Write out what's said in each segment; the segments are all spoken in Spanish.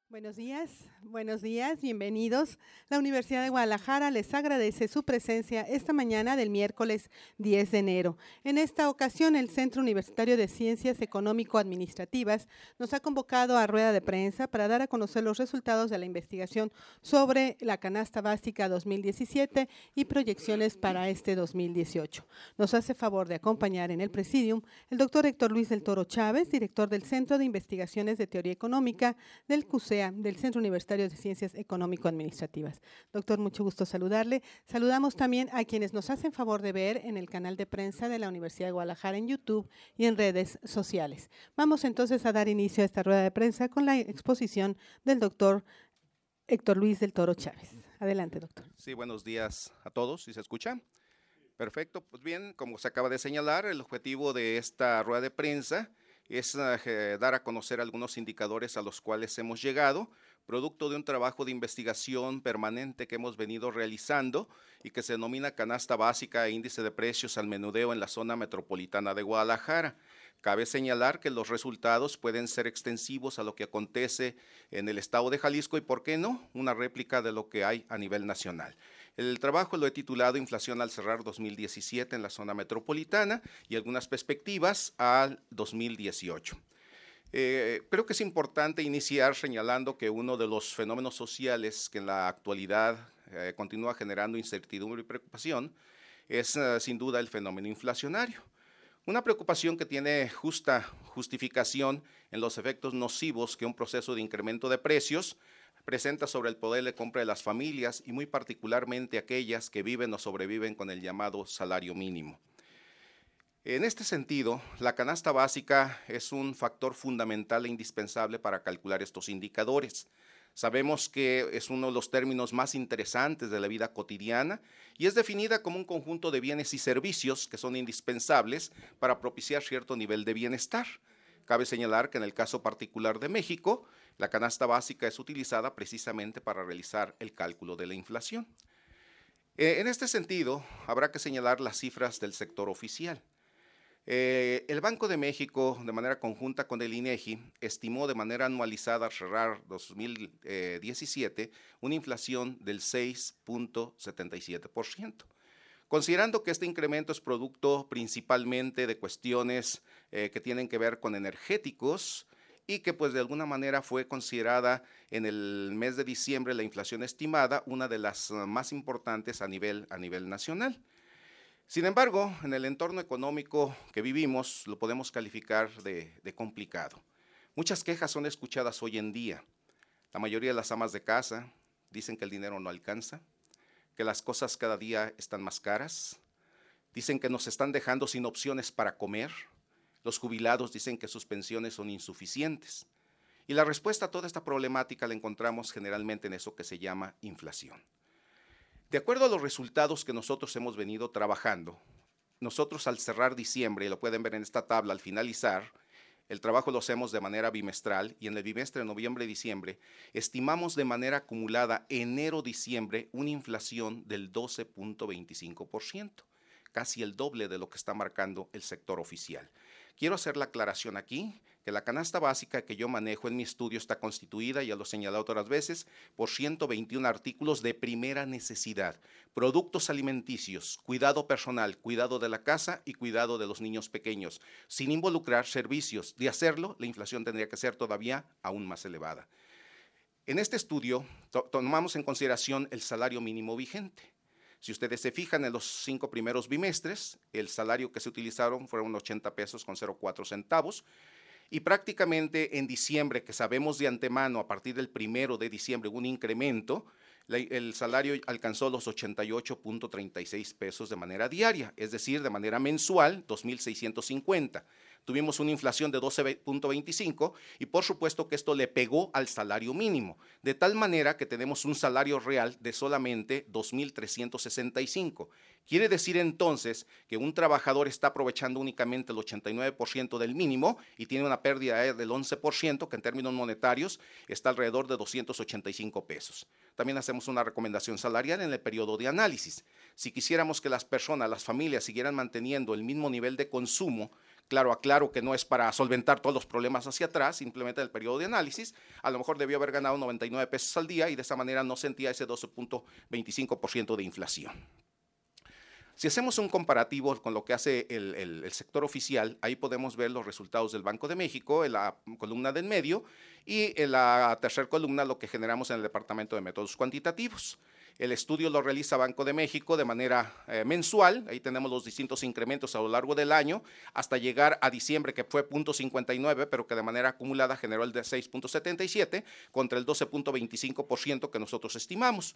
Buenos días, bienvenidos. La Universidad de Guadalajara les agradece su presencia esta mañana del miércoles 10 de enero. En esta ocasión, el Centro Universitario de Ciencias Económico-Administrativas nos ha convocado a rueda de prensa para dar a conocer los resultados de la investigación sobre la canasta básica 2017 y proyecciones para este 2018. Nos hace favor de acompañar en el presidium el doctor Héctor Luis del Toro Chávez, director del Centro de Investigaciones de Teoría Económica del CUSEA, del Centro Universitario de Ciencias Económico-Administrativas. Doctor, mucho gusto saludarle. Saludamos también a quienes nos hacen favor de ver en el canal de prensa de la Universidad de Guadalajara en YouTube y en redes sociales. Vamos entonces a dar inicio a esta rueda de prensa con la exposición del doctor Héctor Luis del Toro Chávez. Adelante, doctor. Sí, buenos días a todos. ¿Sí se escucha? Perfecto. Pues bien, como se acaba de señalar, el objetivo de esta rueda de prensa es dar a conocer algunos indicadores a los cuales hemos llegado, producto de un trabajo de investigación permanente que hemos venido realizando y que se denomina Canasta Básica e Índice de Precios al Menudeo en la zona metropolitana de Guadalajara. Cabe señalar que los resultados pueden ser extensivos a lo que acontece en el estado de Jalisco y, ¿por qué no?, una réplica de lo que hay a nivel nacional. El trabajo lo he titulado Inflación al cerrar 2017 en la zona metropolitana y algunas perspectivas al 2018. Creo que es importante iniciar señalando que uno de los fenómenos sociales que en la actualidad continúa generando incertidumbre y preocupación es sin duda el fenómeno inflacionario. Una preocupación que tiene justificación en los efectos nocivos que un proceso de incremento de precios presenta sobre el poder de compra de las familias y muy particularmente aquellas que viven o sobreviven con el llamado salario mínimo. En este sentido, la canasta básica es un factor fundamental e indispensable para calcular estos indicadores. Sabemos que es uno de los términos más interesantes de la vida cotidiana y es definida como un conjunto de bienes y servicios que son indispensables para propiciar cierto nivel de bienestar. Cabe señalar que en el caso particular de México, la canasta básica es utilizada precisamente para realizar el cálculo de la inflación. En este sentido, habrá que señalar las cifras del sector oficial. El Banco de México, de manera conjunta con el INEGI, estimó de manera anualizada al cerrar 2017 una inflación del 6.77%. Considerando que este incremento es producto principalmente de cuestiones que tienen que ver con energéticos y que pues de alguna manera fue considerada en el mes de diciembre la inflación estimada una de las más importantes a nivel nacional. Sin embargo, en el entorno económico que vivimos lo podemos calificar de complicado. Muchas quejas son escuchadas hoy en día. La mayoría de las amas de casa dicen que el dinero no alcanza, que las cosas cada día están más caras, dicen que nos están dejando sin opciones para comer, los jubilados dicen que sus pensiones son insuficientes. Y la respuesta a toda esta problemática la encontramos generalmente en eso que se llama inflación. De acuerdo a los resultados que nosotros hemos venido trabajando, nosotros al cerrar diciembre, y lo pueden ver en esta tabla al finalizar, el trabajo lo hacemos de manera bimestral y en el bimestre de noviembre-diciembre estimamos de manera acumulada enero-diciembre una inflación del 12.25%, casi el doble de lo que está marcando el sector oficial. Quiero hacer la aclaración aquí que la canasta básica que yo manejo en mi estudio está constituida, ya lo he señalado otras veces, por 121 artículos de primera necesidad, productos alimenticios, cuidado personal, cuidado de la casa y cuidado de los niños pequeños, sin involucrar servicios. De hacerlo, la inflación tendría que ser todavía aún más elevada. En este estudio tomamos en consideración el salario mínimo vigente. Si ustedes se fijan en los 5 primeros bimestres, el salario que se utilizaron fueron 80 pesos con 0.4 centavos y prácticamente en diciembre, que sabemos de antemano a partir del 1 de diciembre hubo un incremento, el salario alcanzó los 88.36 pesos de manera diaria, es decir, de manera mensual, 2.650. Tuvimos una inflación de 12.25 y por supuesto que esto le pegó al salario mínimo, de tal manera que tenemos un salario real de solamente 2.365. Quiere decir entonces que un trabajador está aprovechando únicamente el 89% del mínimo y tiene una pérdida del 11%, que en términos monetarios está alrededor de 285 pesos. También hacemos una recomendación salarial en el periodo de análisis. Si quisiéramos que las personas, las familias, siguieran manteniendo el mismo nivel de consumo Claro, aclaro que no es para solventar todos los problemas hacia atrás, simplemente el periodo de análisis. A lo mejor debió haber ganado 99 pesos al día y de esa manera no sentía ese 12.25% de inflación. Si hacemos un comparativo con lo que hace el sector oficial, ahí podemos ver los resultados del Banco de México en la columna del medio y en la tercera columna lo que generamos en el Departamento de Métodos Cuantitativos. El estudio lo realiza Banco de México de manera mensual, ahí tenemos los distintos incrementos a lo largo del año, hasta llegar a diciembre que fue 0.59, pero que de manera acumulada generó el de 6.77 contra el 12.25% que nosotros estimamos.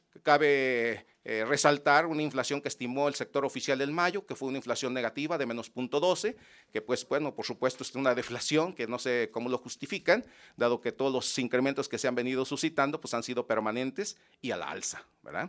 Cabe resaltar una inflación que estimó el sector oficial en mayo, que fue una inflación negativa de menos 0.12, que pues bueno, por supuesto es una deflación que no sé cómo lo justifican, dado que todos los incrementos que se han venido suscitando pues han sido permanentes y a la alza, ¿verdad?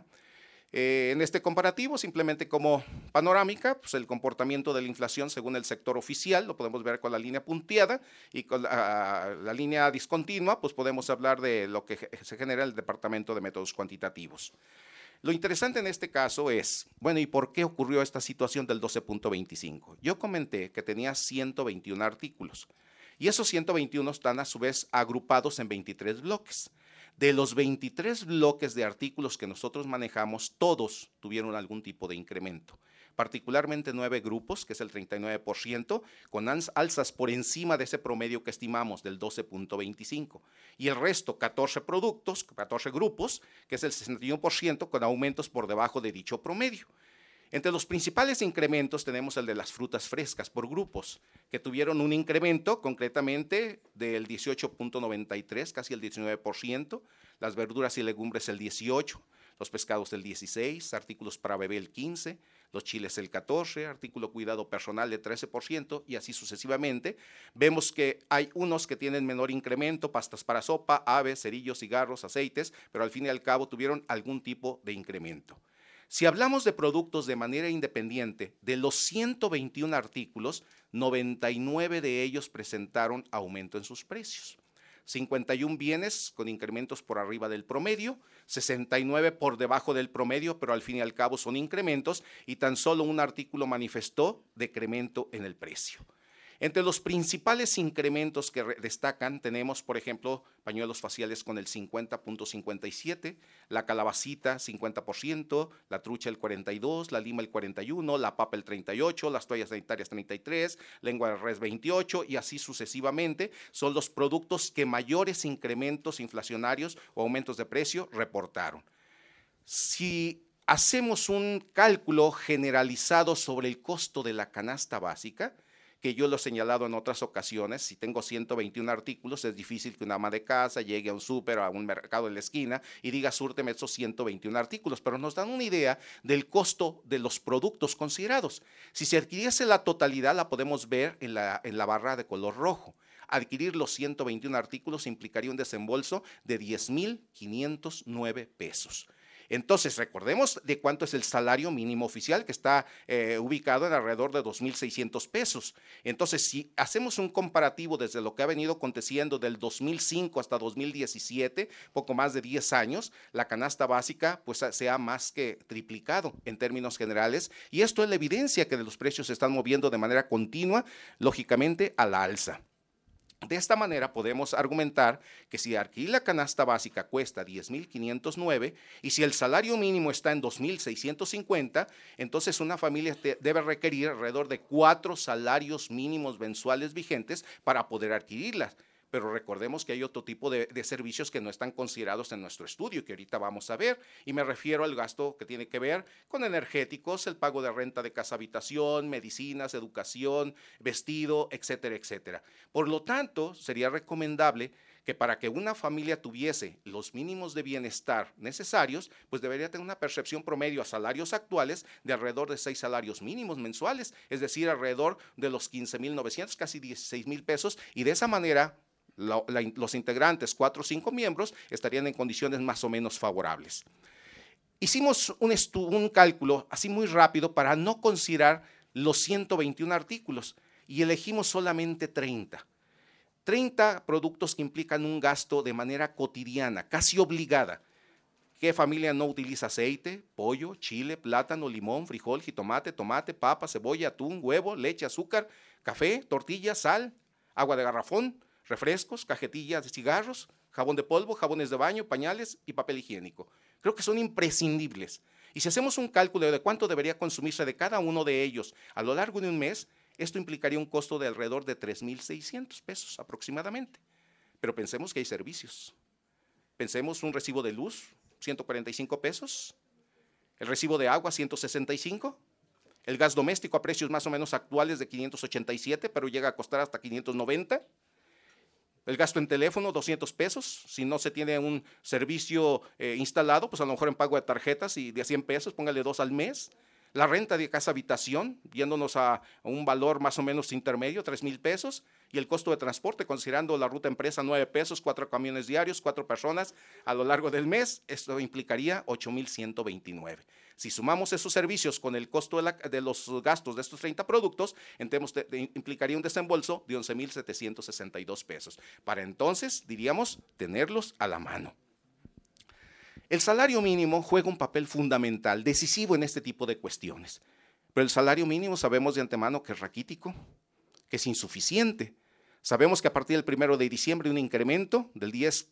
En este comparativo, simplemente como panorámica, pues el comportamiento de la inflación según el sector oficial, lo podemos ver con la línea punteada y con la línea discontinua, pues podemos hablar de lo que se genera en el Departamento de Métodos Cuantitativos. Lo interesante en este caso es, bueno, ¿y por qué ocurrió esta situación del 12.25? Yo comenté que tenía 121 artículos y esos 121 están a su vez agrupados en 23 bloques. De los 23 bloques de artículos que nosotros manejamos, todos tuvieron algún tipo de incremento, particularmente 9 grupos, que es el 39%, con alzas por encima de ese promedio que estimamos del 12.25, y el resto, 14 productos, 14 grupos, que es el 61%, con aumentos por debajo de dicho promedio. Entre los principales incrementos tenemos el de las frutas frescas por grupos, que tuvieron un incremento concretamente del 18.93, casi el 19%, las verduras y legumbres el 18%, los pescados el 16%, artículos para bebé el 15%, los chiles el 14%, artículo cuidado personal el 13% y así sucesivamente. Vemos que hay unos que tienen menor incremento, pastas para sopa, aves, cerillos, cigarros, aceites, pero al fin y al cabo tuvieron algún tipo de incremento. Si hablamos de productos de manera independiente, de los 121 artículos, 99 de ellos presentaron aumento en sus precios. 51 bienes con incrementos por arriba del promedio, 69 por debajo del promedio, pero al fin y al cabo son incrementos y tan solo un artículo manifestó decremento en el precio. Entre los principales incrementos que destacan tenemos, por ejemplo, pañuelos faciales con el 50.57, la calabacita 50%, la trucha el 42%, la lima el 41%, la papa el 38%, las toallas sanitarias 33%, lengua de res 28% y así sucesivamente. Son los productos que mayores incrementos inflacionarios o aumentos de precio reportaron. Si hacemos un cálculo generalizado sobre el costo de la canasta básica, que yo lo he señalado en otras ocasiones, si tengo 121 artículos, es difícil que una ama de casa llegue a un súper o a un mercado en la esquina y diga, súrteme esos 121 artículos, pero nos dan una idea del costo de los productos considerados. Si se adquiriese la totalidad, la podemos ver en la barra de color rojo. Adquirir los 121 artículos implicaría un desembolso de 10,509 pesos. Entonces, recordemos de cuánto es el salario mínimo oficial, que está ubicado en alrededor de 2,600 pesos. Entonces, si hacemos un comparativo desde lo que ha venido aconteciendo del 2005 hasta 2017, poco más de 10 años, la canasta básica pues se ha más que triplicado en términos generales, y esto es la evidencia que los precios se están moviendo de manera continua, lógicamente a la alza. De esta manera podemos argumentar que si adquirir la canasta básica cuesta 10,509 y si el salario mínimo está en 2,650, entonces una familia debe requerir alrededor de 4 salarios mínimos mensuales vigentes para poder adquirirlas. Pero recordemos que hay otro tipo de servicios que no están considerados en nuestro estudio, que ahorita vamos a ver, y me refiero al gasto que tiene que ver con energéticos, el pago de renta de casa habitación, medicinas, educación, vestido, etcétera, etcétera. Por lo tanto, sería recomendable que para que una familia tuviese los mínimos de bienestar necesarios, pues debería tener una percepción promedio a salarios actuales de alrededor de 6 salarios mínimos mensuales, es decir, alrededor de los 15,900, casi 16,000 pesos, y de esa manera los integrantes, 4 o 5 miembros, estarían en condiciones más o menos favorables. Hicimos un cálculo así muy rápido para no considerar los 121 artículos y elegimos solamente 30. 30 productos que implican un gasto de manera cotidiana, casi obligada. ¿Qué familia no utiliza aceite, pollo, chile, plátano, limón, frijol, jitomate, tomate, papa, cebolla, atún, huevo, leche, azúcar? café, tortillas, sal, agua de garrafón, refrescos, cajetillas de cigarros, jabón de polvo, jabones de baño, pañales y papel higiénico. Creo que son imprescindibles. Y si hacemos un cálculo de cuánto debería consumirse de cada uno de ellos a lo largo de un mes, esto implicaría un costo de alrededor de 3,600 pesos aproximadamente. Pero pensemos que hay servicios. Pensemos un recibo de luz, 145 pesos, el recibo de agua, 165, el gas doméstico a precios más o menos actuales de 587, pero llega a costar hasta 590, el gasto en teléfono, 200 pesos, si no se tiene un servicio instalado, pues a lo mejor en pago de tarjetas y de 100 pesos, póngale 2 al mes. La renta de casa habitación, yéndonos a un valor más o menos intermedio, 3,000 pesos, y el costo de transporte, considerando la ruta empresa, 9 pesos, 4 camiones diarios, 4 personas a lo largo del mes, esto implicaría 8,129. Si sumamos esos servicios con el costo de los gastos de estos 30 productos, entonces implicaría un desembolso de 11,762 pesos. Para entonces, diríamos, tenerlos a la mano. El salario mínimo juega un papel fundamental, decisivo en este tipo de cuestiones. Pero el salario mínimo sabemos de antemano que es raquítico, que es insuficiente. Sabemos que a partir del 1 de diciembre un incremento del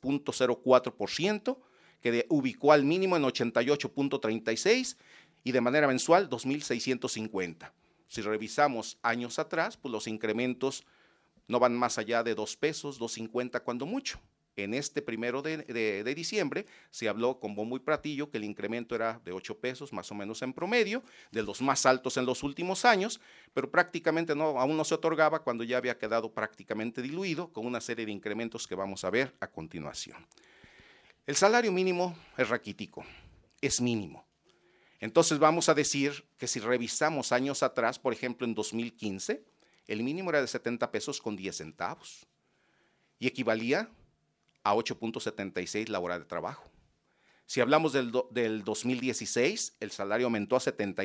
10,04%, que ubicó al mínimo en 88,36 y de manera mensual 2,650. Si revisamos años atrás, pues los incrementos no van más allá de 2 pesos, 2.50 cuando mucho. En este 1 de diciembre se habló con bombo y platillo que el incremento era de 8 pesos más o menos en promedio, de los más altos en los últimos años, pero prácticamente aún no se otorgaba cuando ya había quedado prácticamente diluido con una serie de incrementos que vamos a ver a continuación. El salario mínimo es raquítico, es mínimo. Entonces vamos a decir que si revisamos años atrás, por ejemplo en 2015, el mínimo era de 70 pesos con 10 centavos y equivalía a 8,76 la hora de trabajo. Si hablamos del 2016, el salario aumentó a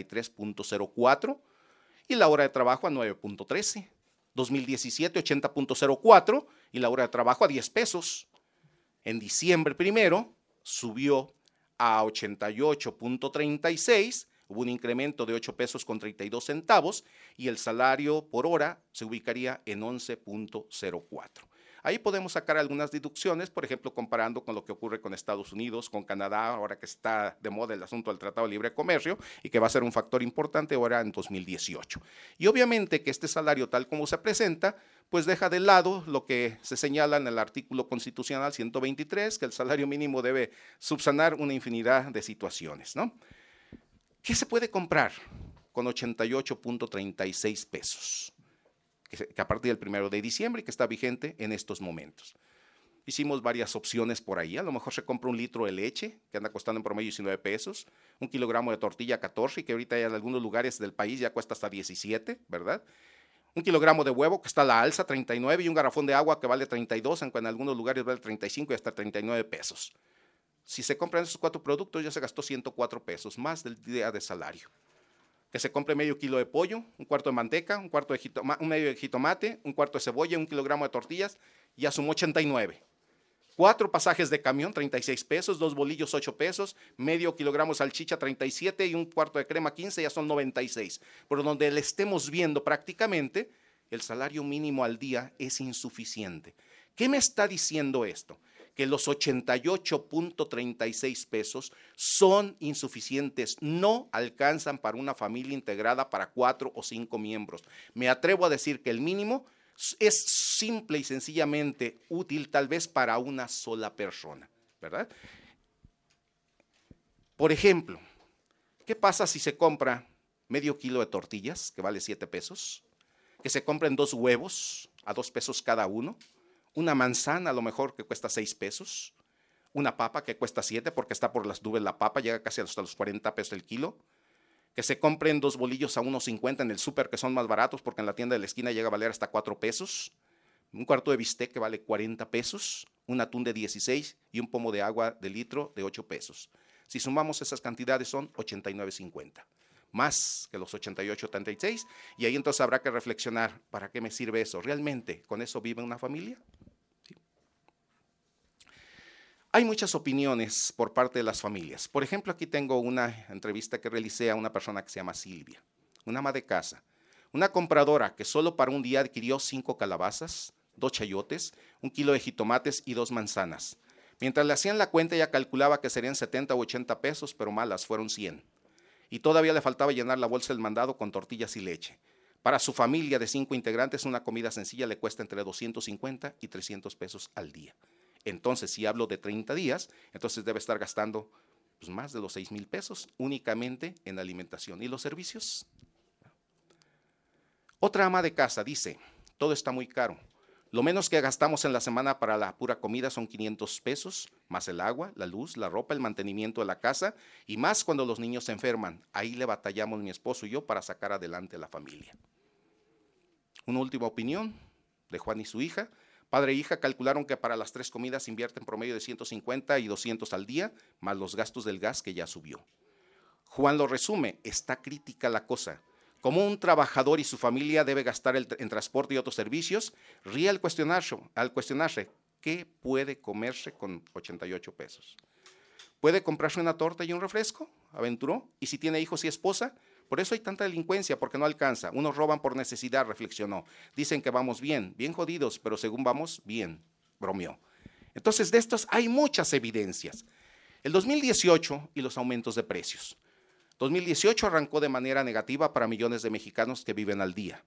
73,04 y la hora de trabajo a 9,13. 2017, 80,04 y la hora de trabajo a 10 pesos. En diciembre 1 subió a 88,36, hubo un incremento de 8 pesos con 32 centavos y el salario por hora se ubicaría en 11,04. Ahí podemos sacar algunas deducciones, por ejemplo, comparando con lo que ocurre con Estados Unidos, con Canadá, ahora que está de moda el asunto del Tratado de Libre Comercio y que va a ser un factor importante ahora en 2018. Y obviamente que este salario tal como se presenta, pues deja de lado lo que se señala en el artículo constitucional 123, que el salario mínimo debe subsanar una infinidad de situaciones, ¿no? ¿Qué se puede comprar con 88,36 pesos? Que a partir del 1 de diciembre y que está vigente en estos momentos. Hicimos varias opciones por ahí, a lo mejor se compra 1 litro de leche, que anda costando en promedio 19 pesos, 1 kilogramo de tortilla 14, y que ahorita en algunos lugares del país ya cuesta hasta 17, ¿verdad? 1 kilogramo de huevo, que está a la alza, 39, y un garrafón de agua que vale 32, aunque en algunos lugares vale 35 y hasta 39 pesos. Si se compran esos 4 productos, ya se gastó 104 pesos, más del día de salario. Que se compre medio kilo de pollo, un cuarto de manteca, un medio de jitomate, un cuarto de cebolla, 1 kilogramo de tortillas, ya sumó 89. 4 pasajes de camión, 36 pesos, 2 bolillos, 8 pesos, medio kilogramo de salchicha, 37 y un cuarto de crema, 15, ya son 96. Por donde le estemos viendo prácticamente, el salario mínimo al día es insuficiente. ¿Qué me está diciendo esto? Que los 88,36 pesos son insuficientes, no alcanzan para una familia integrada para 4 o 5 miembros. Me atrevo a decir que el mínimo es simple y sencillamente útil tal vez para una sola persona, ¿verdad? Por ejemplo, ¿qué pasa si se compra medio kilo de tortillas, que vale 7 pesos? Que se compren 2 huevos a 2 pesos cada uno, una manzana a lo mejor que cuesta 6 pesos, una papa que cuesta 7 porque está por las nubes la papa, llega casi hasta los 40 pesos el kilo, que se compren 2 bolillos a 1.50 en el súper que son más baratos porque en la tienda de la esquina llega a valer hasta 4 pesos, un cuarto de bistec que vale 40 pesos, un atún de 16 y un pomo de agua de litro de 8 pesos. Si sumamos esas cantidades son 89.50. Más que los 88,36, y ahí entonces habrá que reflexionar, ¿para qué me sirve eso? ¿Realmente con eso vive una familia? ¿Sí? Hay muchas opiniones por parte de las familias. Por ejemplo, aquí tengo una entrevista que realicé a una persona que se llama Silvia, una ama de casa, Una compradora que solo para un día adquirió 5 calabazas, 2 chayotes, 1 kilo de jitomates y 2 manzanas. Mientras le hacían la cuenta, ella calculaba que serían 70 o 80 pesos, pero malas, fueron 100. Y todavía le faltaba llenar la bolsa del mandado con tortillas y leche. Para su familia de 5 integrantes, una comida sencilla le cuesta entre 250 y 300 pesos al día. Entonces, si hablo de 30 días, entonces debe estar gastando pues, más de los 6,000 pesos únicamente en alimentación. ¿Y los servicios? Otra ama de casa dice, todo está muy caro. Lo menos que gastamos en la semana para la pura comida son 500 pesos, más el agua, la luz, la ropa, el mantenimiento de la casa y más cuando los niños se enferman. Ahí le batallamos mi esposo y yo para sacar adelante a la familia. Una última opinión de Juan y su hija. Padre e hija calcularon que para las 3 comidas invierten promedio de 150 y 200 al día, más los gastos del gas que ya subió. Juan lo resume, está crítica la cosa. Como un trabajador y su familia debe gastar en transporte y otros servicios, ríe al cuestionarse, ¿qué puede comerse con 88 pesos? ¿Puede comprarse una torta y un refresco? Aventuró. ¿Y si tiene hijos y esposa? Por eso hay tanta delincuencia, porque no alcanza. Unos roban por necesidad, reflexionó. Dicen que vamos bien, bien jodidos, pero según vamos, bien, bromeó. Entonces, de estos hay muchas evidencias. El 2018 y los aumentos de precios. 2018 arrancó de manera negativa para millones de mexicanos que viven al día.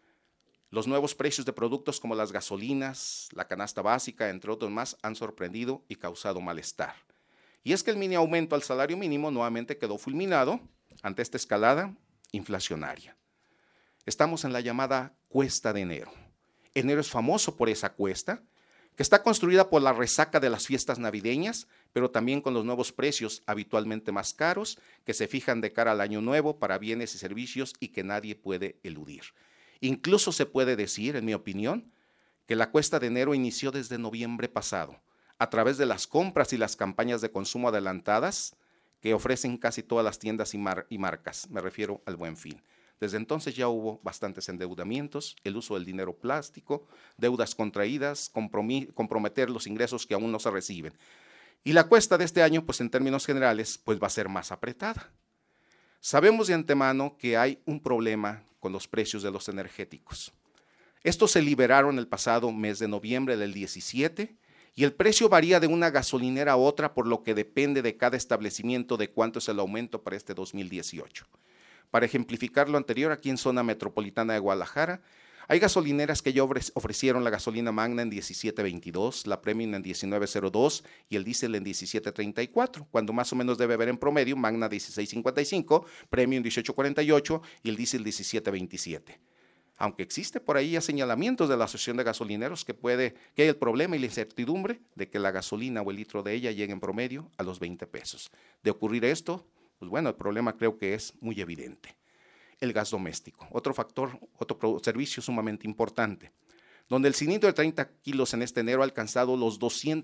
Los nuevos precios de productos como las gasolinas, la canasta básica, entre otros más, han sorprendido y causado malestar. Y es que el mini aumento al salario mínimo nuevamente quedó fulminado ante esta escalada inflacionaria. Estamos en la llamada cuesta de enero. Enero es famoso por esa cuesta, que está construida por la resaca de las fiestas navideñas, pero también con los nuevos precios habitualmente más caros que se fijan de cara al año nuevo para bienes y servicios y que nadie puede eludir. Incluso se puede decir, en mi opinión, que la cuesta de enero inició desde noviembre pasado, a través de las compras y las campañas de consumo adelantadas que ofrecen casi todas las tiendas y marcas, me refiero al Buen Fin. Desde entonces ya hubo bastantes endeudamientos, el uso del dinero plástico, deudas contraídas, comprometer los ingresos que aún no se reciben. Y la cuesta de este año, pues en términos generales, pues va a ser más apretada. Sabemos de antemano que hay un problema con los precios de los energéticos. Estos se liberaron el pasado mes de noviembre del 17 y el precio varía de una gasolinera a otra, por lo que depende de cada establecimiento de cuánto es el aumento para este 2018. Para ejemplificar lo anterior, aquí en zona metropolitana de Guadalajara, hay gasolineras que ya ofrecieron la gasolina Magna en 17.22, la Premium en 19.02 y el diésel en 17.34, cuando más o menos debe haber en promedio Magna 16.55, Premium 18.48 y el diésel 17.27. Aunque existe por ahí ya señalamientos de la Asociación de Gasolineros que hay el problema y la incertidumbre de que la gasolina o el litro de ella llegue en promedio a los 20 pesos. De ocurrir esto, pues bueno, el problema creo que es muy evidente. El gas doméstico, otro factor, otro servicio sumamente importante, donde el cilindro de 30 kilos en este enero ha alcanzado los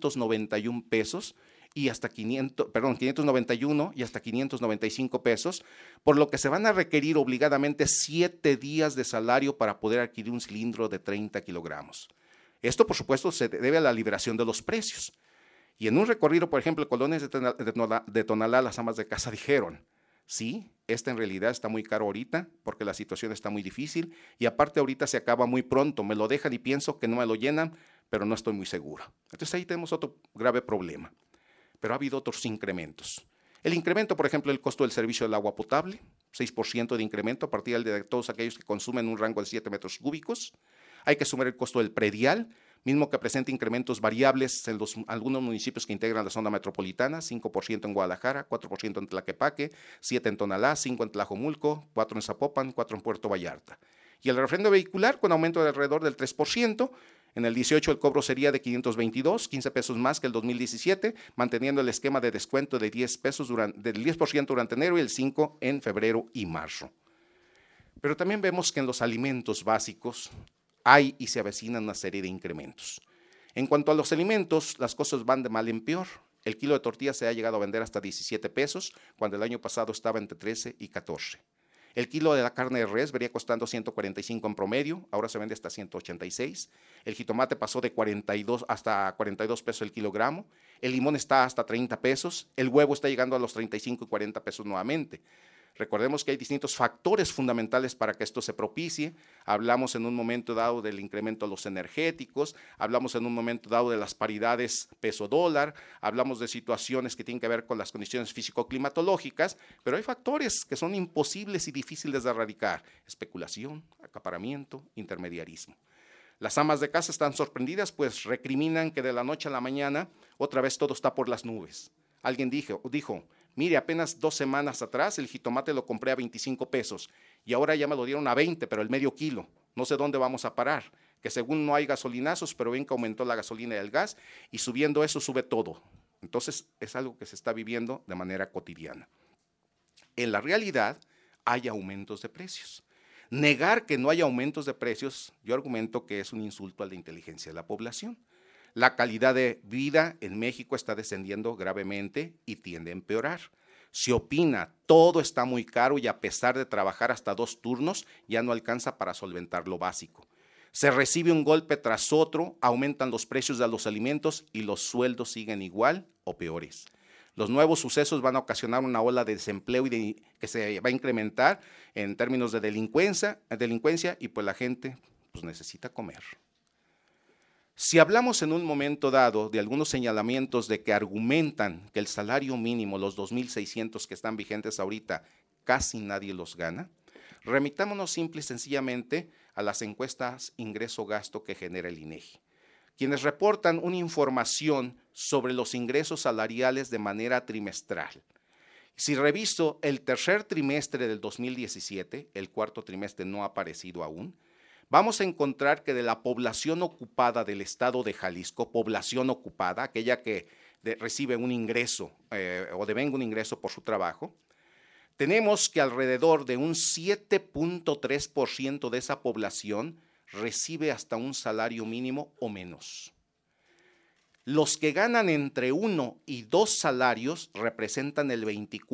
291 pesos y hasta 591 y hasta 595 pesos, por lo que se van a requerir obligadamente 7 días de salario para poder adquirir un cilindro de 30 kilogramos. Esto, por supuesto, se debe a la liberación de los precios. Y en un recorrido, por ejemplo, colonias de Tonalá, las amas de casa dijeron, sí, esta en realidad está muy caro ahorita porque la situación está muy difícil y aparte ahorita se acaba muy pronto, me lo dejan y pienso que no me lo llenan, pero no estoy muy seguro. Entonces ahí tenemos otro grave problema, pero ha habido otros incrementos. El incremento, por ejemplo, del costo del servicio del agua potable, 6% de incremento a partir de todos aquellos que consumen un rango de 7 metros cúbicos. Hay que sumar el costo del predial, mismo que presenta incrementos variables en algunos municipios que integran la zona metropolitana, 5% en Guadalajara, 4% en Tlaquepaque, 7% en Tonalá, 5% en Tlajomulco, 4% en Zapopan, 4% en Puerto Vallarta. Y el refrendo vehicular con aumento de alrededor del 3%, en el 18 el cobro sería de 522, 15 pesos más que el 2017, manteniendo el esquema de descuento de 10 pesos del 10% durante enero y el 5% en febrero y marzo. Pero también vemos que en los alimentos básicos hay y se avecinan una serie de incrementos. En cuanto a los alimentos, las cosas van de mal en peor. El kilo de tortillas se ha llegado a vender hasta 17 pesos, cuando el año pasado estaba entre 13 y 14. El kilo de la carne de res venía costando 145 en promedio, ahora se vende hasta 186. El jitomate pasó de 42 hasta 42 pesos el kilogramo. El limón está hasta 30 pesos. El huevo está llegando a los 35 y 40 pesos nuevamente. Recordemos que hay distintos factores fundamentales para que esto se propicie. Hablamos en un momento dado del incremento de los energéticos, hablamos en un momento dado de las paridades peso-dólar, hablamos de situaciones que tienen que ver con las condiciones físico-climatológicas, pero hay factores que son imposibles y difíciles de erradicar: especulación, acaparamiento, intermediarismo. Las amas de casa están sorprendidas, pues recriminan que de la noche a la mañana otra vez todo está por las nubes. Alguien dijo, mire, apenas 2 semanas atrás el jitomate lo compré a 25 pesos y ahora ya me lo dieron a 20, pero el medio kilo. No sé dónde vamos a parar, que según no hay gasolinazos, pero ven que aumentó la gasolina y el gas y subiendo eso sube todo. Entonces es algo que se está viviendo de manera cotidiana. En la realidad hay aumentos de precios. Negar que no haya aumentos de precios, yo argumento que es un insulto a la inteligencia de la población. La calidad de vida en México está descendiendo gravemente y tiende a empeorar. Se opina, todo está muy caro y a pesar de trabajar hasta 2 turnos, ya no alcanza para solventar lo básico. Se recibe un golpe tras otro, aumentan los precios de los alimentos y los sueldos siguen igual o peores. Los nuevos sucesos van a ocasionar una ola de desempleo y que se va a incrementar en términos de delincuencia y pues la gente pues necesita comer. Si hablamos en un momento dado de algunos señalamientos de que argumentan que el salario mínimo, los 2,600 que están vigentes ahorita, casi nadie los gana, remitámonos simple y sencillamente a las encuestas ingreso-gasto que genera el INEGI, quienes reportan una información sobre los ingresos salariales de manera trimestral. Si reviso el tercer trimestre del 2017, el cuarto trimestre no ha aparecido aún, vamos a encontrar que de la población ocupada del estado de Jalisco, población ocupada, aquella que recibe un ingreso o devenga un ingreso por su trabajo, tenemos que alrededor de un 7.3% de esa población recibe hasta un salario mínimo o menos. Los que ganan entre 1 y 2 salarios representan el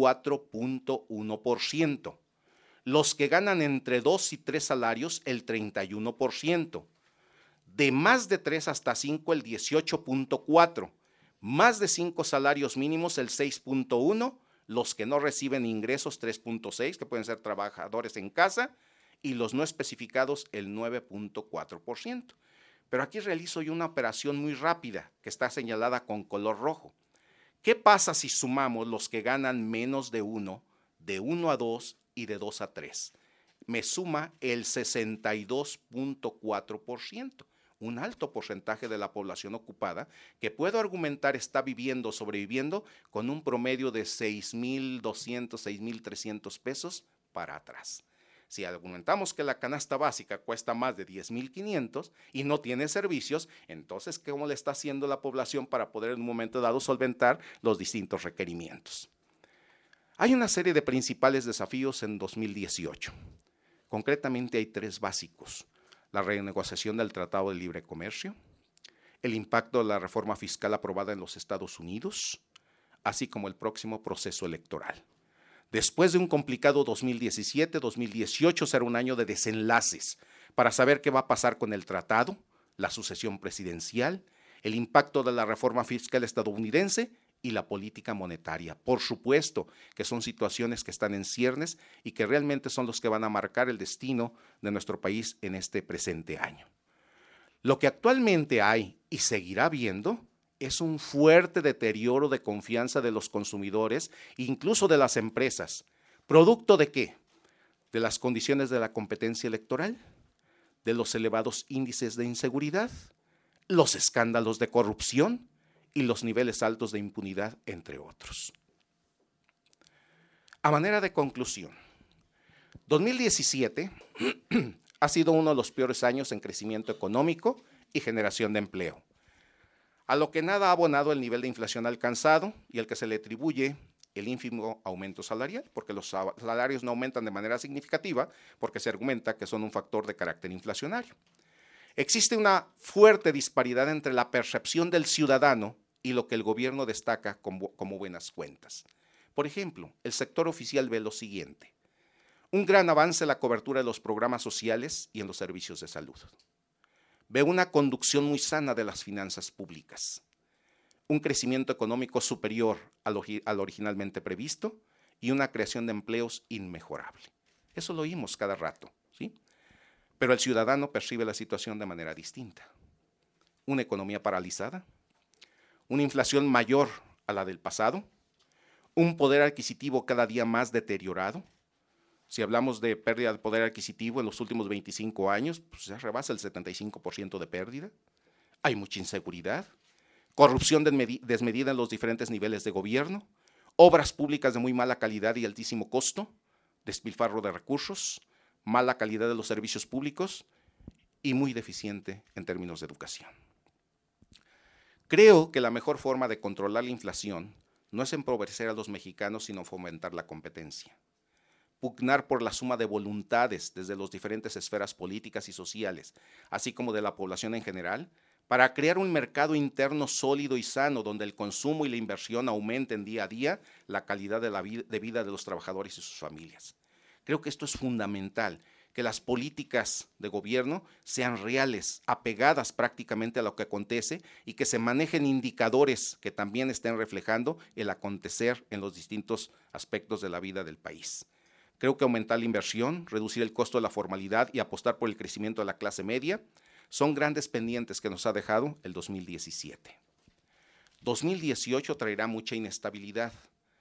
24.1%. Los que ganan entre 2 y 3 salarios, el 31%. De más de 3 hasta 5, el 18.4%. Más de 5 salarios mínimos, el 6.1%. Los que no reciben ingresos, 3.6%, que pueden ser trabajadores en casa, y los no especificados, el 9.4%. Pero aquí realizo yo una operación muy rápida que está señalada con color rojo. ¿Qué pasa si sumamos los que ganan menos de 1, de 1 a 2 y de 2 a 3? Me suma el 62.4%, un alto porcentaje de la población ocupada que puedo argumentar está viviendo, sobreviviendo con un promedio de 6,200, 6,300 pesos para atrás. Si argumentamos que la canasta básica cuesta más de 10,500 y no tiene servicios, entonces, ¿cómo le está haciendo la población para poder en un momento dado solventar los distintos requerimientos? Hay una serie de principales desafíos en 2018. Concretamente hay 3 básicos: la renegociación del Tratado de Libre Comercio, el impacto de la reforma fiscal aprobada en los Estados Unidos, así como el próximo proceso electoral. Después de un complicado 2017, 2018 será un año de desenlaces para saber qué va a pasar con el tratado, la sucesión presidencial, el impacto de la reforma fiscal estadounidense y la política monetaria. Por supuesto que son situaciones que están en ciernes y que realmente son los que van a marcar el destino de nuestro país en este presente año. Lo que actualmente hay y seguirá habiendo es un fuerte deterioro de confianza de los consumidores, incluso de las empresas. ¿Producto de qué? De las condiciones de la competencia electoral, de los elevados índices de inseguridad, los escándalos de corrupción y los niveles altos de impunidad, entre otros. A manera de conclusión, 2017 ha sido uno de los peores años en crecimiento económico y generación de empleo, a lo que nada ha abonado el nivel de inflación alcanzado y al que se le atribuye el ínfimo aumento salarial, porque los salarios no aumentan de manera significativa, porque se argumenta que son un factor de carácter inflacionario. Existe una fuerte disparidad entre la percepción del ciudadano y lo que el gobierno destaca como buenas cuentas. Por ejemplo, el sector oficial ve lo siguiente: un gran avance en la cobertura de los programas sociales y en los servicios de salud. Ve una conducción muy sana de las finanzas públicas, un crecimiento económico superior a lo originalmente previsto y una creación de empleos inmejorable. Eso lo oímos cada rato, ¿sí? Pero el ciudadano percibe la situación de manera distinta. Una economía paralizada, una inflación mayor a la del pasado, un poder adquisitivo cada día más deteriorado. Si hablamos de pérdida de poder adquisitivo en los últimos 25 años, pues ya rebasa el 75% de pérdida. Hay mucha inseguridad, corrupción desmedida en los diferentes niveles de gobierno, obras públicas de muy mala calidad y altísimo costo, despilfarro de recursos, mala calidad de los servicios públicos y muy deficiente en términos de educación. Creo que la mejor forma de controlar la inflación no es empobrecer a los mexicanos, sino fomentar la competencia. Pugnar por la suma de voluntades desde las diferentes esferas políticas y sociales, así como de la población en general, para crear un mercado interno sólido y sano donde el consumo y la inversión aumenten día a día la calidad de vida de los trabajadores y sus familias. Creo que esto es fundamental, que las políticas de gobierno sean reales, apegadas prácticamente a lo que acontece y que se manejen indicadores que también estén reflejando el acontecer en los distintos aspectos de la vida del país. Creo que aumentar la inversión, reducir el costo de la formalidad y apostar por el crecimiento de la clase media son grandes pendientes que nos ha dejado el 2017. 2018 traerá mucha inestabilidad.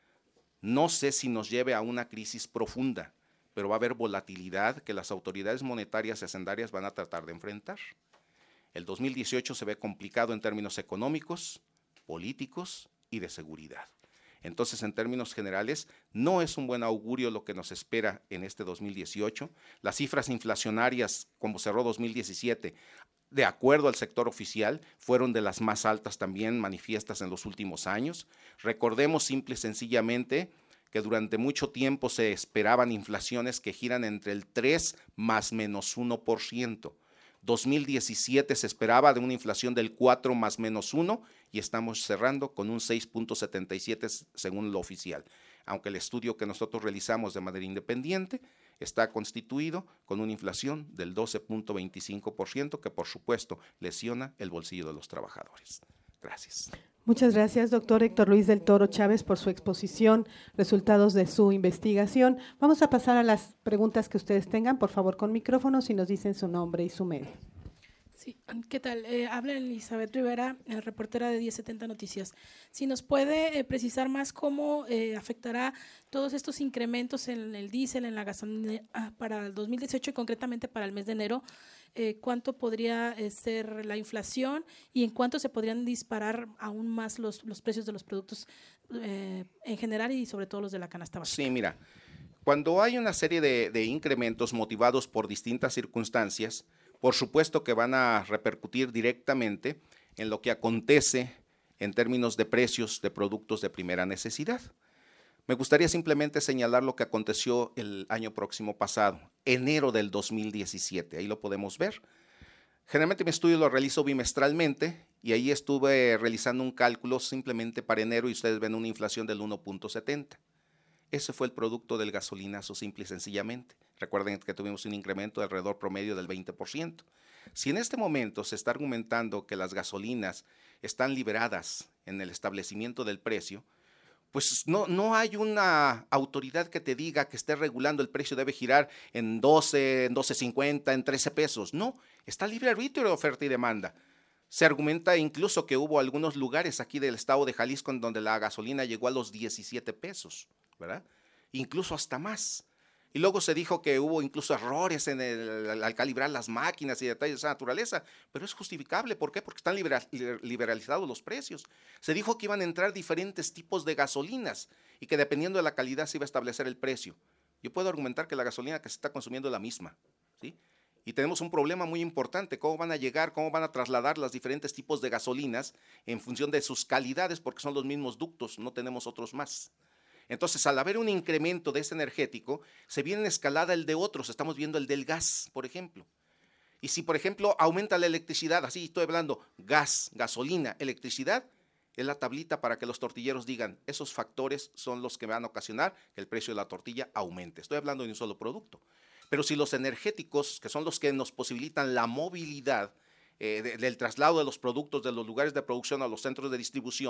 No sé si nos lleve a una crisis profunda, pero va a haber volatilidad que las autoridades monetarias y hacendarias van a tratar de enfrentar. El 2018 se ve complicado en términos económicos, políticos y de seguridad. Entonces, en términos generales, no es un buen augurio lo que nos espera en este 2018. Las cifras inflacionarias, como cerró 2017, de acuerdo al sector oficial, fueron de las más altas también manifiestas en los últimos años. Recordemos simple y sencillamente que durante mucho tiempo se esperaban inflaciones que giran entre el 3 más menos 1%. 2017 se esperaba de una inflación del 4 más menos 1 y estamos cerrando con un 6.77 según lo oficial, aunque el estudio que nosotros realizamos de manera independiente está constituido con una inflación del 12.25% que por supuesto lesiona el bolsillo de los trabajadores. Gracias. Muchas gracias, doctor Héctor Luis del Toro Chávez, por su exposición, resultados de su investigación. Vamos a pasar a las preguntas que ustedes tengan, por favor, con micrófonos y nos dicen su nombre y su medio. Sí, ¿qué tal? Habla Elizabeth Rivera, reportera de 1070 Noticias. Si nos puede precisar más cómo afectará todos estos incrementos en el diésel, en la gasolina para el 2018 y concretamente para el mes de enero, cuánto podría ser la inflación y en cuánto se podrían disparar aún más los precios de los productos en general y sobre todo los de la canasta básica. Sí, mira, cuando hay una serie de incrementos motivados por distintas circunstancias, por supuesto que van a repercutir directamente en lo que acontece en términos de precios de productos de primera necesidad. Me gustaría simplemente señalar lo que aconteció el año próximo pasado, enero del 2017, ahí lo podemos ver. Generalmente mi estudio lo realizo bimestralmente y ahí estuve realizando un cálculo simplemente para enero y ustedes ven una inflación del 1.70. Ese fue el producto del gasolinazo simple y sencillamente. Recuerden que tuvimos un incremento de alrededor promedio del 20%. Si en este momento se está argumentando que las gasolinas están liberadas en el establecimiento del precio, pues no hay una autoridad que te diga que esté regulando el precio, debe girar en 12, en 12.50, en 13 pesos. No, está libre arbitrio de oferta y demanda. Se argumenta incluso que hubo algunos lugares aquí del estado de Jalisco en donde la gasolina llegó a los 17 pesos, ¿verdad? Incluso hasta más. Y luego se dijo que hubo incluso errores al calibrar las máquinas y detalles de esa naturaleza, pero es justificable. ¿Por qué? Porque están liberalizados los precios. Se dijo que iban a entrar diferentes tipos de gasolinas y que dependiendo de la calidad se iba a establecer el precio. Yo puedo argumentar que la gasolina que se está consumiendo es la misma, ¿sí? Y tenemos un problema muy importante, cómo van a llegar, cómo van a trasladar los diferentes tipos de gasolinas en función de sus calidades, porque son los mismos ductos, no tenemos otros más. Entonces, al haber un incremento de ese energético, se viene en escalada el de otros. Estamos viendo el del gas, por ejemplo. Y si, por ejemplo, aumenta la electricidad, así estoy hablando, gas, gasolina, electricidad, es la tablita para que los tortilleros digan, esos factores son los que van a ocasionar que el precio de la tortilla aumente. Estoy hablando de un solo producto. Pero si los energéticos, que son los que nos posibilitan la movilidad del traslado de los productos de los lugares de producción a los centros de distribución,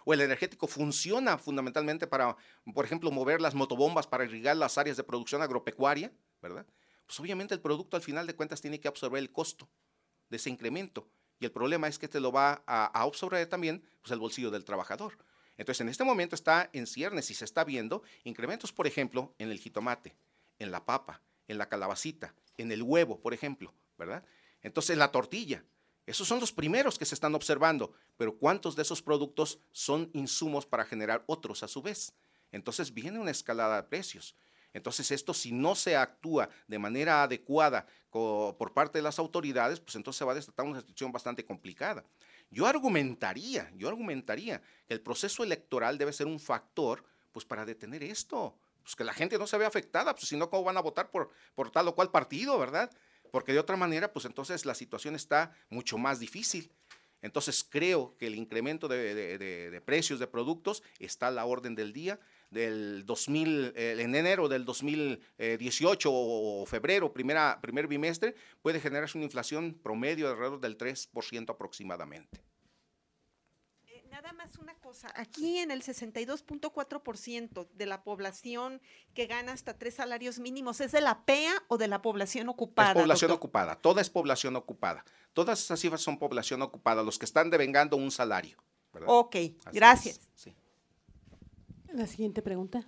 o el energético funciona fundamentalmente para, por ejemplo, mover las motobombas para irrigar las áreas de producción agropecuaria, ¿verdad? Pues obviamente el producto al final de cuentas tiene que absorber el costo de ese incremento, y el problema es que te lo va a absorber también pues, el bolsillo del trabajador. Entonces, en este momento está en ciernes y se está viendo incrementos, por ejemplo, en el jitomate, en la papa, en la calabacita, en el huevo, por ejemplo, ¿verdad? Entonces, en la tortilla. Esos son los primeros que se están observando, pero ¿cuántos de esos productos son insumos para generar otros a su vez? Entonces, viene una escalada de precios. Entonces, esto si no se actúa de manera adecuada por parte de las autoridades, pues entonces se va a desatar una situación bastante complicada. Yo argumentaría que el proceso electoral debe ser un factor pues para detener esto, pues que la gente no se vea afectada, pues si no, ¿cómo van a votar por tal o cual partido, verdad? Porque de otra manera, pues entonces la situación está mucho más difícil. Entonces creo que el incremento de precios de productos está a la orden del día. En enero del 2018 o febrero, primer bimestre, puede generarse una inflación promedio de alrededor del 3% aproximadamente. Nada más una cosa, aquí en el 62.4% de la población que gana hasta 3 salarios mínimos, ¿es de la PEA o de la población ocupada? Es población doctor? ocupada, toda es población ocupada. Todas esas cifras son población ocupada, los que están devengando un salario, ¿verdad? Ok, Así gracias. es, sí. La siguiente pregunta.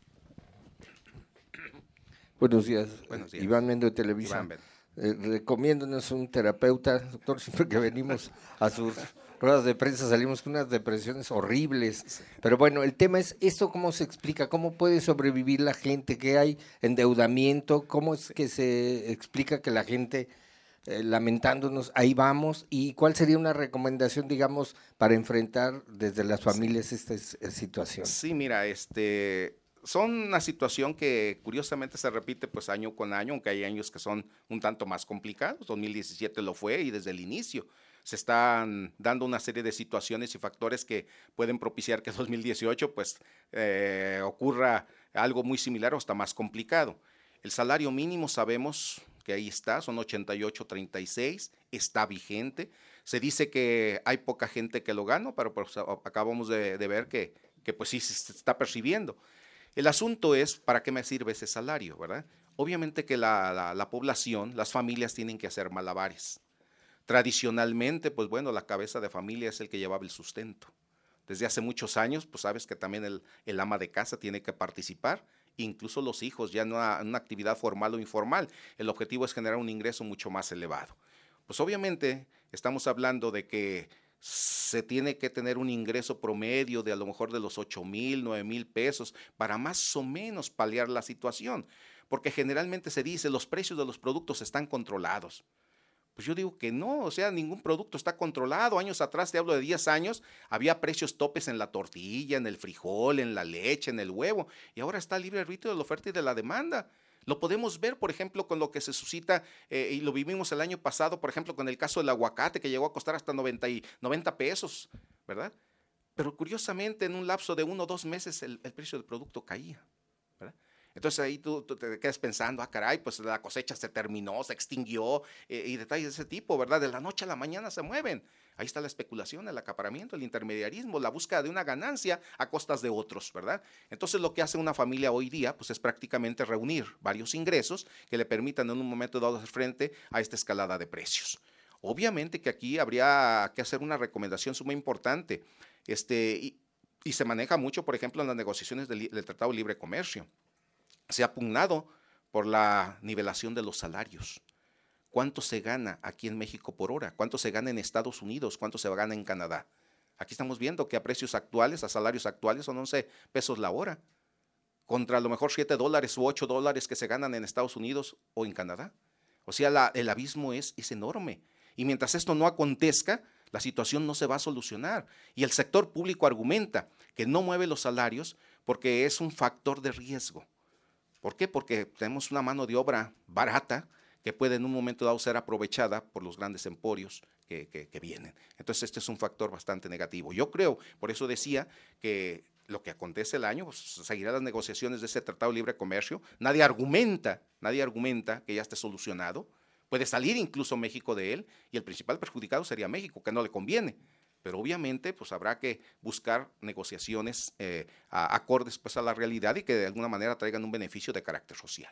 Buenos días. Buenos días. Iván Mendo de Televisa. Iván Mendo. Recomiéndonos un terapeuta, doctor, siempre que venimos a sus ruedas de prensa salimos con unas depresiones horribles, sí. Pero bueno, el tema es esto, ¿cómo se explica? ¿Cómo puede sobrevivir la gente? ¿Qué hay? ¿Endeudamiento? ¿Cómo es que se explica que la gente, lamentándonos, ahí vamos? ¿Y cuál sería una recomendación, digamos, para enfrentar desde las familias esta situación? Sí, mira, son una situación que curiosamente se repite pues año con año, aunque hay años que son un tanto más complicados. 2017 lo fue y desde el inicio se están dando una serie de situaciones y factores que pueden propiciar que 2018 pues ocurra algo muy similar o hasta más complicado. El salario mínimo sabemos que ahí está, son 88.36, está vigente. Se dice que hay poca gente que lo gana, pero pues acabamos de ver que pues sí se está percibiendo. El asunto es, ¿para qué me sirve ese salario, verdad? Obviamente que la población, las familias tienen que hacer malabares. Tradicionalmente, pues bueno, la cabeza de familia es el que llevaba el sustento. Desde hace muchos años, pues sabes que también el ama de casa tiene que participar, incluso los hijos, ya en una actividad formal o informal. El objetivo es generar un ingreso mucho más elevado. Pues obviamente estamos hablando de que se tiene que tener un ingreso promedio de a lo mejor de los 8,000, 9,000 pesos para más o menos paliar la situación, porque generalmente se dice los precios de los productos están controlados. Pues yo digo que no, o sea, ningún producto está controlado. Años atrás, te hablo de 10 años, había precios topes en la tortilla, en el frijol, en la leche, en el huevo, y ahora está libre arbitrio de la oferta y de la demanda. Lo podemos ver, por ejemplo, con lo que se suscita, y lo vivimos el año pasado, por ejemplo, con el caso del aguacate, que llegó a costar hasta 90 pesos, ¿verdad? Pero curiosamente, en un lapso de 1 o 2 meses, el precio del producto caía, ¿verdad? Entonces ahí tú te quedas pensando, caray, pues la cosecha se terminó, se extinguió, y detalles de ese tipo, ¿verdad? De la noche a la mañana se mueven. Ahí está la especulación, el acaparamiento, el intermediarismo, la búsqueda de una ganancia a costas de otros, ¿verdad? Entonces lo que hace una familia hoy día, pues es prácticamente reunir varios ingresos que le permitan en un momento dado hacer frente a esta escalada de precios. Obviamente que aquí habría que hacer una recomendación sumamente importante, y se maneja mucho, por ejemplo, en las negociaciones del Tratado de Libre Comercio. Se ha pugnado por la nivelación de los salarios. ¿Cuánto se gana aquí en México por hora? ¿Cuánto se gana en Estados Unidos? ¿Cuánto se gana en Canadá? Aquí estamos viendo que a precios actuales, a salarios actuales, son 11 pesos la hora, contra a lo mejor $7 u $8 que se ganan en Estados Unidos o en Canadá. O sea, el abismo es enorme. Y mientras esto no acontezca, la situación no se va a solucionar. Y el sector público argumenta que no mueve los salarios porque es un factor de riesgo. ¿Por qué? Porque tenemos una mano de obra barata que puede en un momento dado ser aprovechada por los grandes emporios que vienen. Entonces este es un factor bastante negativo. Yo creo, por eso decía que lo que acontece el año, pues seguirá las negociaciones de ese Tratado de Libre Comercio. Nadie argumenta que ya esté solucionado. Puede salir incluso México de él y el principal perjudicado sería México, que no le conviene. pero obviamente pues habrá que buscar negociaciones acordes pues a la realidad y que de alguna manera traigan un beneficio de carácter social.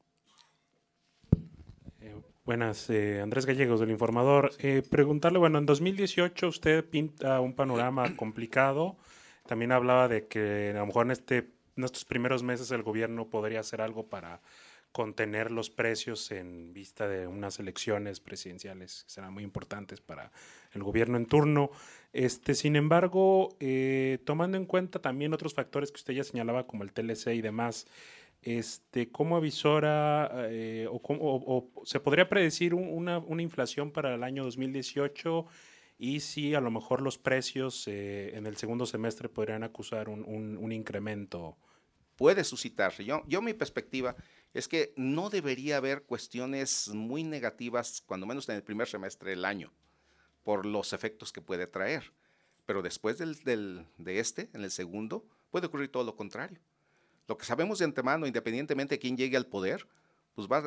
Buenas, Andrés Gallegos del Informador. Preguntarle, bueno, en 2018 usted pinta un panorama complicado, también hablaba de que a lo mejor en estos primeros meses el gobierno podría hacer algo para contener los precios en vista de unas elecciones presidenciales que serán muy importantes para el gobierno en turno. Sin embargo, tomando en cuenta también otros factores que usted ya señalaba como el TLC y demás, ¿cómo avisora o se podría predecir una inflación para el año 2018 y si a lo mejor los precios en el segundo semestre podrían acusar un incremento? Puede suscitarse. Yo mi perspectiva es que no debería haber cuestiones muy negativas, cuando menos en el primer semestre del año, por los efectos que puede traer. Pero después en el segundo, puede ocurrir todo lo contrario. Lo que sabemos de antemano, independientemente de quién llegue al poder, pues va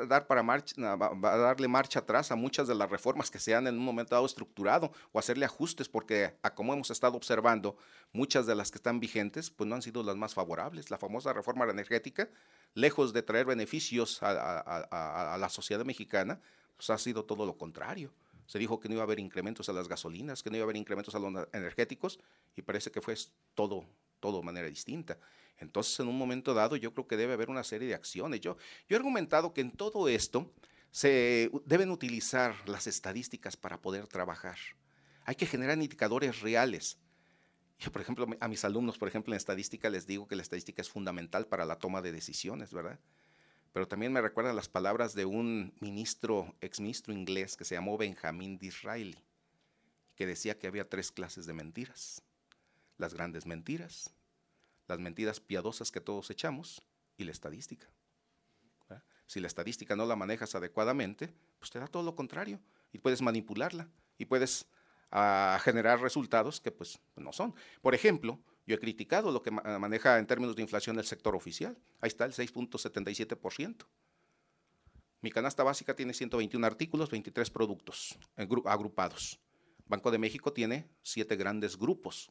a darle marcha atrás a muchas de las reformas que se han en un momento dado estructurado o hacerle ajustes, porque como hemos estado observando, muchas de las que están vigentes pues no han sido las más favorables. La famosa reforma energética, lejos de traer beneficios a la sociedad mexicana, pues ha sido todo lo contrario. Se dijo que no iba a haber incrementos a las gasolinas, que no iba a haber incrementos a los energéticos, y parece que fue todo de manera distinta. Entonces, en un momento dado, yo creo que debe haber una serie de acciones. Yo he argumentado que en todo esto se deben utilizar las estadísticas para poder trabajar. Hay que generar indicadores reales. Yo, por ejemplo, a mis alumnos, por ejemplo, en estadística les digo que la estadística es fundamental para la toma de decisiones, ¿verdad? Pero también me recuerdan las palabras de un exministro inglés que se llamó Benjamin Disraeli, que decía que había 3 clases de mentiras: las grandes mentiras, las mentiras piadosas que todos echamos y la estadística. ¿Verdad? Si la estadística no la manejas adecuadamente, pues te da todo lo contrario y puedes manipularla y puedes generar resultados que pues no son. Por ejemplo, yo he criticado lo que maneja en términos de inflación el sector oficial. Ahí está el 6.77%. Mi canasta básica tiene 121 artículos, 23 productos agrupados. Banco de México tiene 7 grandes grupos.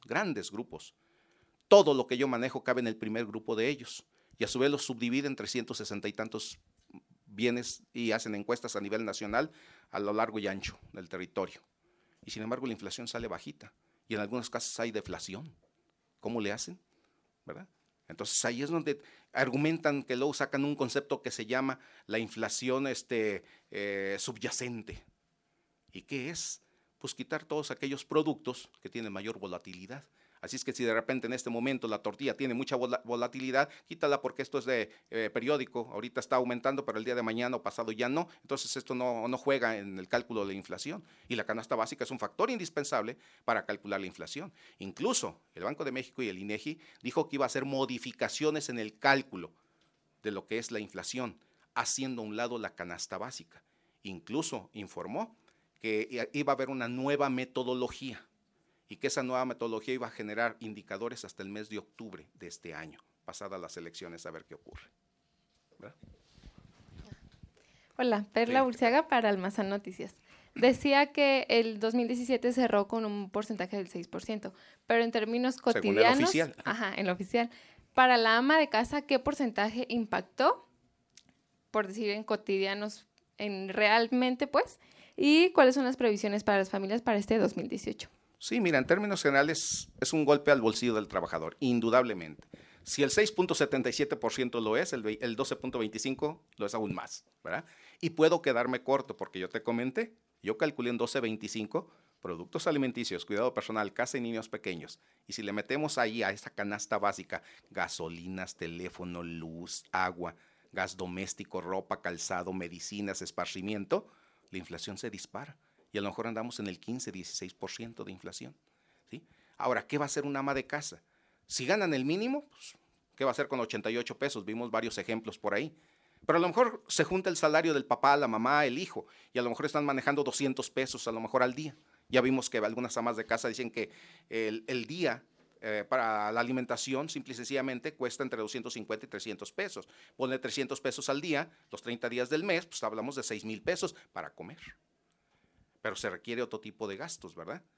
Todo lo que yo manejo cabe en el primer grupo de ellos, y a su vez los subdivide en 360 y tantos bienes y hacen encuestas a nivel nacional a lo largo y ancho del territorio. Y sin embargo la inflación sale bajita, y en algunos casos hay deflación. ¿Cómo le hacen? ¿Verdad? Entonces ahí es donde argumentan, que luego sacan un concepto que se llama la inflación subyacente. ¿Y qué es? Pues quitar todos aquellos productos que tienen mayor volatilidad. Así es que si de repente en este momento la tortilla tiene mucha volatilidad, quítala, porque esto es de periódico, ahorita está aumentando, pero el día de mañana o pasado ya no, entonces esto no juega en el cálculo de la inflación. Y la canasta básica es un factor indispensable para calcular la inflación. Incluso el Banco de México y el INEGI dijo que iba a hacer modificaciones en el cálculo de lo que es la inflación, haciendo a un lado la canasta básica. Incluso informó que iba a haber una nueva metodología, y que esa nueva metodología iba a generar indicadores hasta el mes de octubre de este año, pasadas las elecciones, a ver qué ocurre. ¿Verdad? Hola, Perla Urciaga para Almazán Noticias. Decía que el 2017 cerró con un porcentaje del 6%, pero en términos cotidianos, según el oficial. En lo oficial, para la ama de casa, ¿qué porcentaje impactó? Por decir en cotidianos, en realmente pues, ¿y cuáles son las previsiones para las familias para este 2018? Sí, mira, en términos generales es un golpe al bolsillo del trabajador, indudablemente. Si el 6.77% lo es, el 12.25% lo es aún más, ¿verdad? Y puedo quedarme corto, porque yo te comenté, yo calculé en 12.25 productos alimenticios, cuidado personal, casa y niños pequeños. Y si le metemos ahí a esta canasta básica, gasolinas, teléfono, luz, agua, gas doméstico, ropa, calzado, medicinas, esparcimiento, la inflación se dispara. Y a lo mejor andamos en el 15-16% de inflación, ¿sí? Ahora, ¿qué va a hacer una ama de casa? Si ganan el mínimo, pues, ¿qué va a hacer con 88 pesos? Vimos varios ejemplos por ahí. Pero a lo mejor se junta el salario del papá, la mamá, el hijo, y a lo mejor están manejando 200 pesos a lo mejor al día. Ya vimos que algunas amas de casa dicen que el día para la alimentación simple y sencillamente cuesta entre 250 y 300 pesos. Ponle 300 pesos al día, los 30 días del mes, pues hablamos de 6,000 pesos para comer. Pero se requiere otro tipo de gastos, ¿verdad?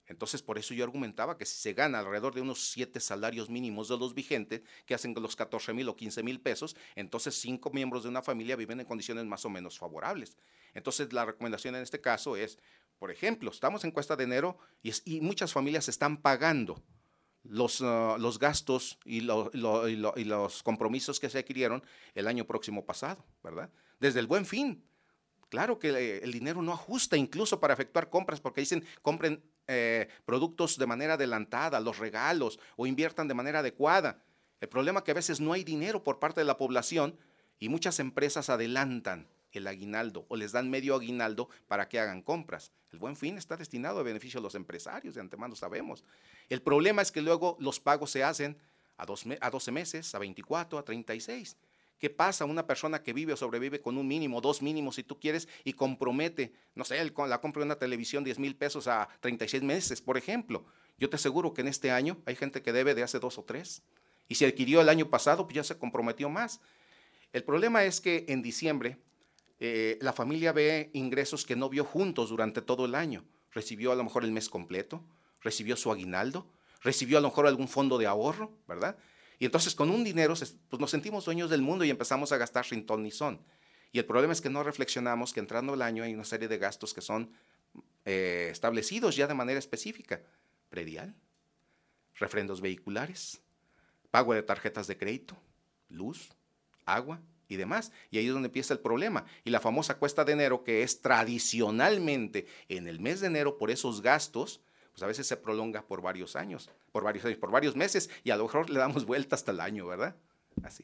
Entonces, por eso yo argumentaba que si se gana alrededor de unos 7 salarios mínimos de los vigentes, que hacen los 14,000 o 15,000 pesos, entonces 5 miembros de una familia viven en condiciones más o menos favorables. Entonces, la recomendación en este caso es, por ejemplo, estamos en cuesta de enero y muchas familias están pagando los gastos y los compromisos que se adquirieron el año próximo pasado, ¿verdad? Desde el Buen Fin. Claro que el dinero no ajusta incluso para efectuar compras, porque dicen compren productos de manera adelantada, los regalos, o inviertan de manera adecuada. El problema es que a veces no hay dinero por parte de la población y muchas empresas adelantan el aguinaldo o les dan medio aguinaldo para que hagan compras. El Buen Fin está destinado a beneficio de los empresarios, de antemano sabemos. El problema es que luego los pagos se hacen a 12 meses, a 24, a 36. ¿Qué pasa? Una persona que vive o sobrevive con un mínimo, 2 mínimos si tú quieres, y compromete, no sé, la compra de una televisión 10,000 pesos a 36 meses, por ejemplo. Yo te aseguro que en este año hay gente que debe de hace 2 o 3. Y si adquirió el año pasado, pues ya se comprometió más. El problema es que en diciembre la familia ve ingresos que no vio juntos durante todo el año. Recibió a lo mejor el mes completo, recibió su aguinaldo, recibió a lo mejor algún fondo de ahorro, ¿verdad? Y entonces con un dinero pues nos sentimos dueños del mundo y empezamos a gastar sin ton ni son. Y el problema es que no reflexionamos que entrando el año hay una serie de gastos que son establecidos ya de manera específica. Predial, refrendos vehiculares, pago de tarjetas de crédito, luz, agua y demás. Y ahí es donde empieza el problema. Y la famosa cuesta de enero, que es tradicionalmente en el mes de enero por esos gastos, pues a veces se prolonga por varios años, por varios meses, y a lo mejor le damos vuelta hasta el año, ¿verdad? Así.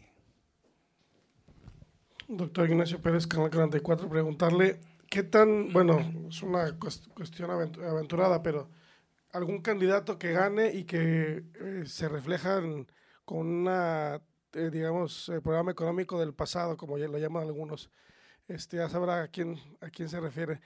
Doctor Ignacio Pérez, Canal 44, preguntarle, ¿qué tan, bueno, es una cuestión aventurada, pero algún candidato que gane y que se reflejan con una, digamos, programa económico del pasado, como ya lo llaman algunos, ya sabrá a quién se refiere,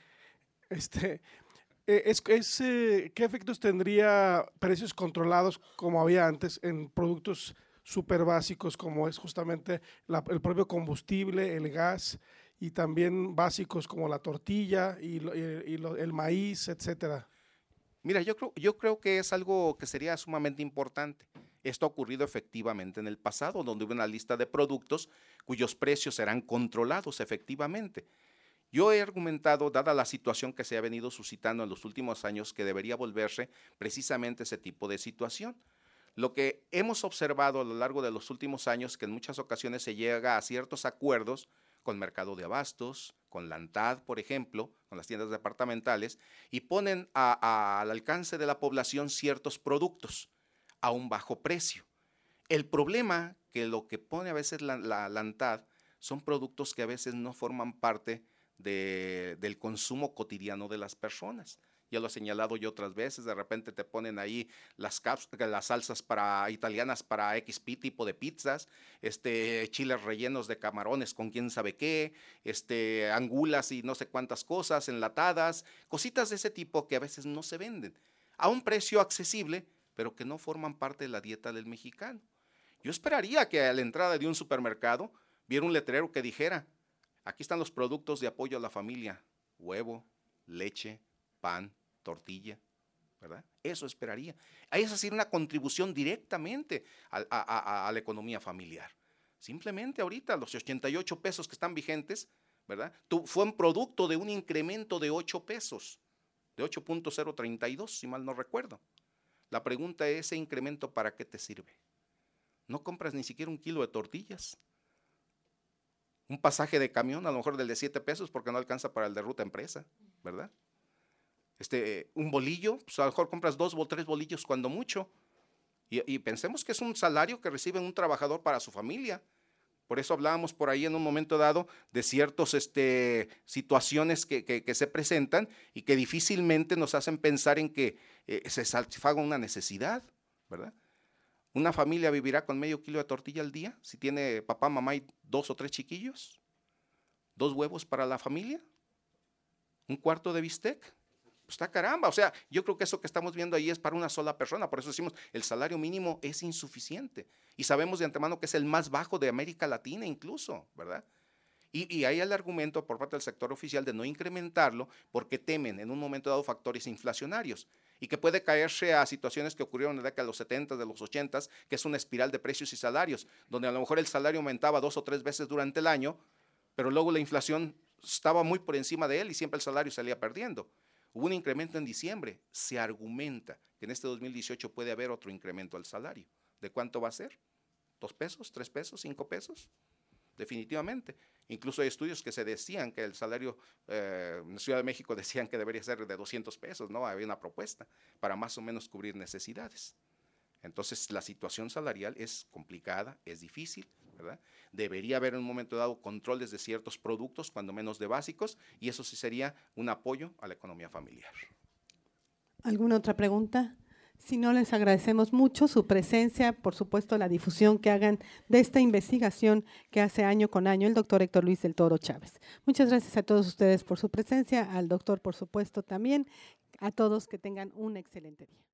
¿qué efectos tendría precios controlados como había antes en productos súper básicos como es justamente el propio combustible, el gas, y también básicos como la tortilla y el maíz, etcétera? Mira, yo creo que es algo que sería sumamente importante. Esto ha ocurrido efectivamente en el pasado, donde hubo una lista de productos cuyos precios serán controlados efectivamente. Yo he argumentado, dada la situación que se ha venido suscitando en los últimos años, que debería volverse precisamente ese tipo de situación. Lo que hemos observado a lo largo de los últimos años, que en muchas ocasiones se llega a ciertos acuerdos con Mercado de Abastos, con la ANTAD, por ejemplo, con las tiendas departamentales, y ponen al alcance de la población ciertos productos a un bajo precio. El problema que lo que pone a veces la ANTAD son productos que a veces no forman parte del consumo cotidiano de las personas. Ya lo he señalado yo otras veces, de repente te ponen ahí las salsas italianas para X tipo de pizzas, chiles rellenos de camarones con quién sabe qué, angulas y no sé cuántas cosas enlatadas, cositas de ese tipo que a veces no se venden a un precio accesible, pero que no forman parte de la dieta del mexicano. Yo esperaría que a la entrada de un supermercado viera un letrero que dijera: aquí están los productos de apoyo a la familia: huevo, leche, pan, tortilla, ¿verdad? Eso esperaría. Ahí es decir, una contribución directamente a la economía familiar. Simplemente ahorita los 88 pesos que están vigentes, ¿verdad? Fue un producto de un incremento de 8 pesos, de 8.032, si mal no recuerdo. La pregunta es, ¿ese incremento para qué te sirve? No compras ni siquiera 1 kilo de tortillas. Un pasaje de camión, a lo mejor del de 7 pesos, porque no alcanza para el de ruta empresa, ¿verdad? Un bolillo, pues a lo mejor compras 2 o 3 bolillos cuando mucho. Y pensemos que es un salario que recibe un trabajador para su familia. Por eso hablábamos por ahí en un momento dado de ciertas situaciones que se presentan y que difícilmente nos hacen pensar en que se satisfaga una necesidad, ¿verdad? ¿Una familia vivirá con medio kilo de tortilla al día si tiene papá, mamá y 2 o 3 chiquillos? ¿2 huevos para la familia? ¿Un cuarto de bistec? Pues está caramba, o sea, yo creo que eso que estamos viendo ahí es para una sola persona, por eso decimos, el salario mínimo es insuficiente y sabemos de antemano que es el más bajo de América Latina incluso, ¿verdad? Y hay el argumento por parte del sector oficial de no incrementarlo porque temen en un momento dado factores inflacionarios. y que puede caerse a situaciones que ocurrieron en la década de los 70, de los 80, que es una espiral de precios y salarios, donde a lo mejor el salario aumentaba 2 o 3 veces durante el año, pero luego la inflación estaba muy por encima de él y siempre el salario salía perdiendo. Hubo un incremento en diciembre, se argumenta que en este 2018 puede haber otro incremento al salario. ¿De cuánto va a ser? ¿2 pesos, 3 pesos, 5 pesos? Definitivamente. Incluso hay estudios que se decían que el salario en la Ciudad de México decían que debería ser de 200 pesos, ¿no? Había una propuesta para más o menos cubrir necesidades. Entonces, la situación salarial es complicada, es difícil, ¿verdad? Debería haber en un momento dado controles de ciertos productos, cuando menos de básicos, y eso sí sería un apoyo a la economía familiar. ¿Alguna otra pregunta? Si no, les agradecemos mucho su presencia, por supuesto, la difusión que hagan de esta investigación que hace año con año el doctor Héctor Luis del Toro Chávez. Muchas gracias a todos ustedes por su presencia, al doctor, por supuesto, también, a todos que tengan un excelente día.